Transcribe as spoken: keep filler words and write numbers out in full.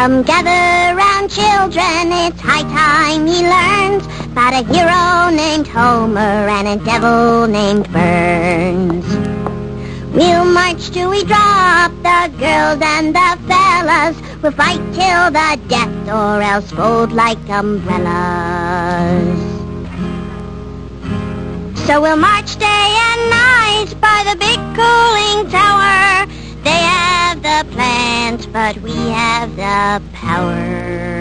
Come gather round, children, it's high time he learns about a hero named Homer and a devil named Burns. We'll march till we drop, the girls and the fellas. We'll fight till the death or else fold like umbrellas. So we'll march day and night by the big cooling tower. They have the plans, but we have the power.